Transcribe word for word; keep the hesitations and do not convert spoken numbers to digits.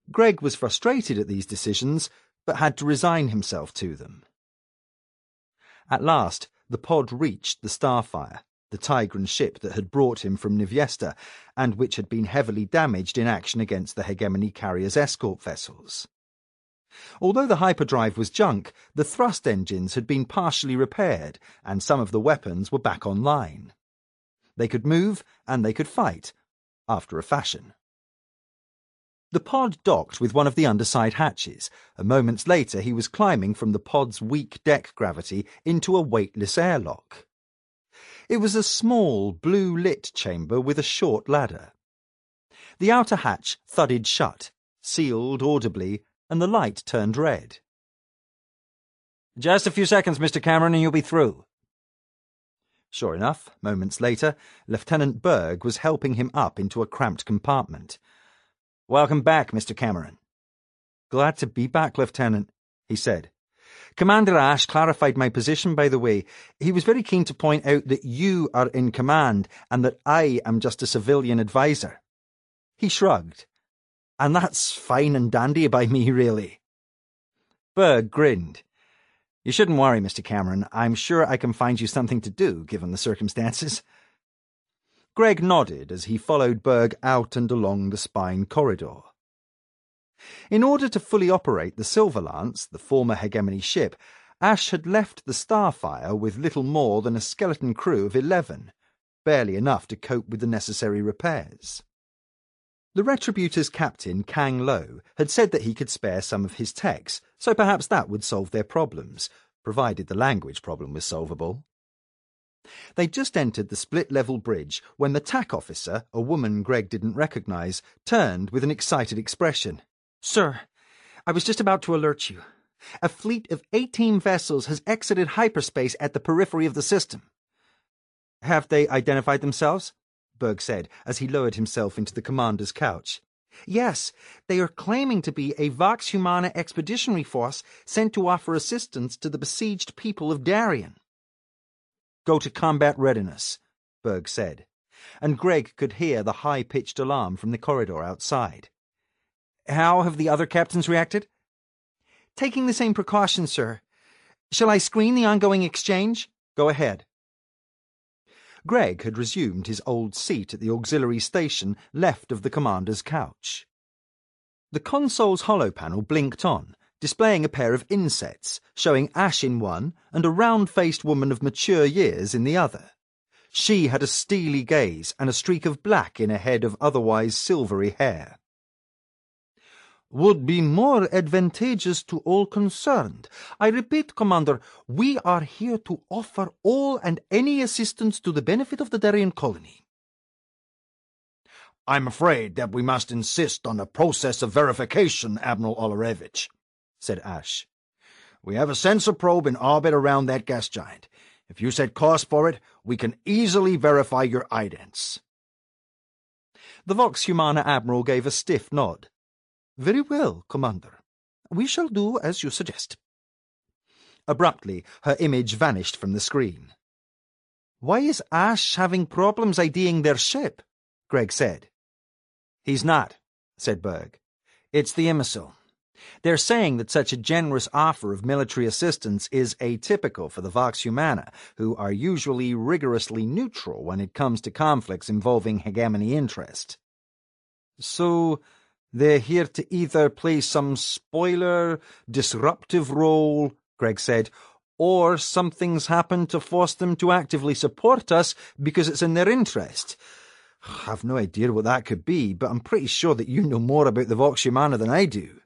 Greg was frustrated at these decisions, but had to resign himself to them. At last, the pod reached the Starfire, the Tigran ship that had brought him from Nivyesta, and which had been heavily damaged in action against the Hegemony carrier's escort vessels. Although the hyperdrive was junk, the thrust engines had been partially repaired, and some of the weapons were back online. They could move, and they could fight, after a fashion. The pod docked with one of the underside hatches. A moments later he was climbing from the pod's weak deck gravity into a weightless airlock. It was a small, blue-lit chamber with a short ladder. The outer hatch thudded shut, sealed audibly, and the light turned red. "Just a few seconds, Mister Cameron, and you'll be through." Sure enough, moments later, Lieutenant Berg was helping him up into a cramped compartment. "Welcome back, Mister Cameron." "Glad to be back, Lieutenant," he said. "Commander Ash clarified my position, by the way. He was very keen to point out that you are in command and that I am just a civilian advisor." He shrugged. "And that's fine and dandy by me, really." Berg grinned. "You shouldn't worry, Mister Cameron. I'm sure I can find you something to do, given the circumstances." Greg nodded as he followed Berg out and along the spine corridor. In order to fully operate the Silverlance, the former Hegemony ship, Ash had left the Starfire with little more than a skeleton crew of eleven, barely enough to cope with the necessary repairs. The Retributor's captain, Kang Lo, had said that he could spare some of his techs, so perhaps that would solve their problems, provided the language problem was solvable. They'd just entered the split-level bridge when the tack officer, a woman Greg didn't recognise, turned with an excited expression. "Sir, I was just about to alert you. A fleet of eighteen vessels has exited hyperspace at the periphery of the system." "Have they identified themselves?" Berg said, as he lowered himself into the commander's couch. "Yes, they are claiming to be a Vox Humana expeditionary force sent to offer assistance to the besieged people of Darien." "Go to combat readiness," Berg said, and Greg could hear the high-pitched alarm from the corridor outside. "How have the other captains reacted?" "Taking the same precautions, sir. Shall I screen the ongoing exchange?" "Go ahead." Greg had resumed his old seat at the auxiliary station left of the commander's couch. The console's holo panel blinked on, displaying a pair of insets, showing Ash in one and a round-faced woman of mature years in the other. She had a steely gaze and a streak of black in a head of otherwise silvery hair. "Would be more advantageous to all concerned. I repeat, Commander, we are here to offer all and any assistance to the benefit of the Darien colony." "I'm afraid that we must insist on a process of verification, Admiral Olorevich," said Ash. "We have a sensor probe in orbit around that gas giant. If you set course for it, we can easily verify your idents." The Vox Humana Admiral gave a stiff nod. "Very well, Commander. We shall do as you suggest." Abruptly, her image vanished from the screen. "Why is Ash having problems IDing their ship?" Greg said. "He's not," said Berg. "It's the imbecile. They're saying that such a generous offer of military assistance is atypical for the Vox Humana, who are usually rigorously neutral when it comes to conflicts involving hegemony interest." "So they're here to either play some spoiler, disruptive role," Greg said, "or something's happened to force them to actively support us because it's in their interest. I've no idea what that could be, but I'm pretty sure that you know more about the Vox Humana than I do."